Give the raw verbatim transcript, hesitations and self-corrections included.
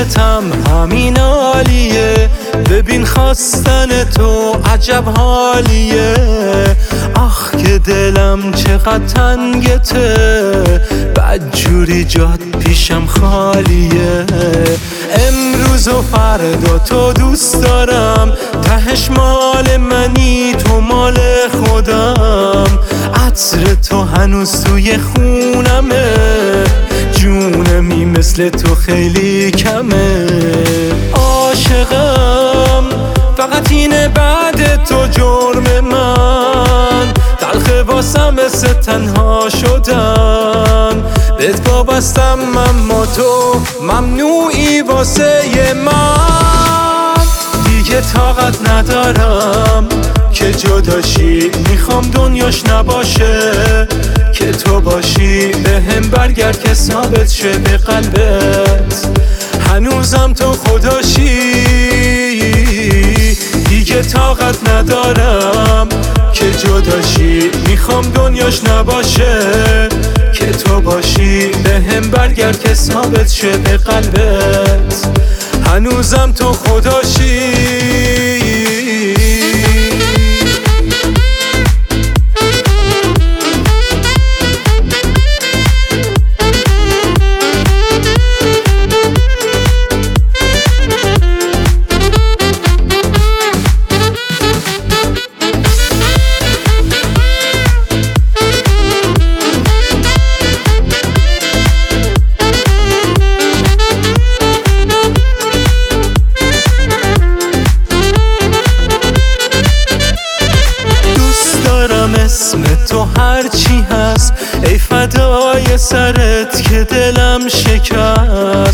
عشقتم همین عالیه، ببین خواستن تو عجب حالیه. آخ که دلم چقدر تنگته، بدجوری جات پیشم خالیه. امروز و فردا تو دوست دارم، تهش مال منی تو مال خودم. عطر تو هنوز توی خونمه، جونمی مثل تو خیلی کمه. عاشقم فقط اینه بعد تو جرم من، تلخه واسم مثل تنها شدن. بهت وابستم اما تو ممنوعی واسه من. دیگه طاقت ندارم که جداشی، میخوام دنیاش نباشه که تو باشی. به هم برگرد که ثابت شه به قلبت هنوزم تو خداشی. دیگه طاقت ندارم که جداشی، میخوام دنیاش نباشه که تو باشی. به هم برگرد که ثابت شه به قلبت هنوزم تو خداشی. اسم تو هرچی هست، ای فدای سرت که دلم شکست.